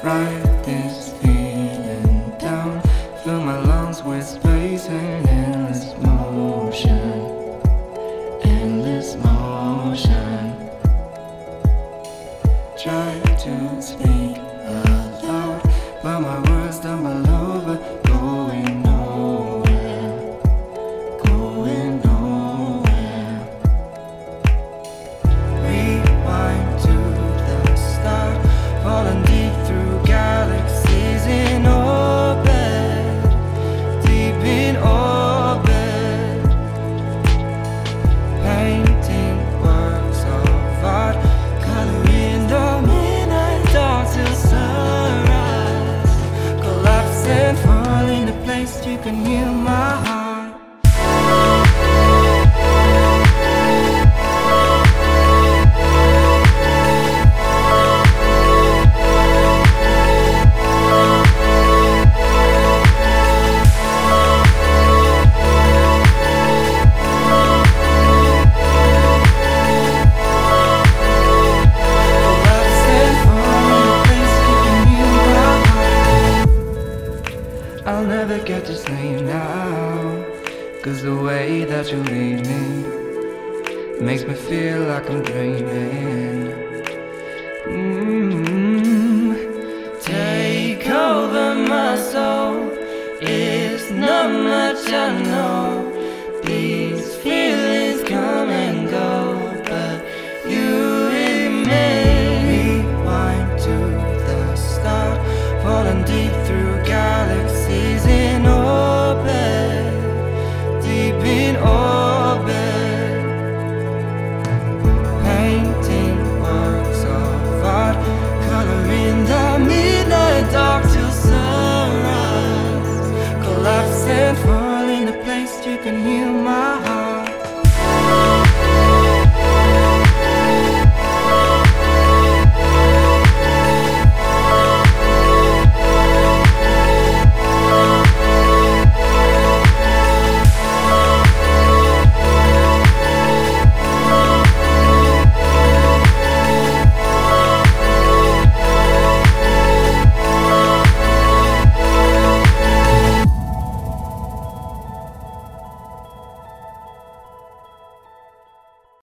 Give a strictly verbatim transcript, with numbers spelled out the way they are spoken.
Write this feeling down. Fill my lungs with space and endless motion. Endless motion. Try to speak aloud, but my words down below, but going nowhere. Going nowhere. Rewind to the start, falling deep through galaxies in orbit, deep in orbit, painting works of art, coloring the midnight dark till sunrise, collapse and fall into place. You can hear my heart. I'll never get to sleep now, 'cause the way that you leave me makes me feel like I'm dreaming. mm Take over my soul, it's not much I know. These feelings come and go, but you remain. Rewind to the start, falling deep through galaxies in orbit, deep in orbit, painting works of art, coloring the midnight dark till sunrise, collapse and fall into place. You can hear my heart.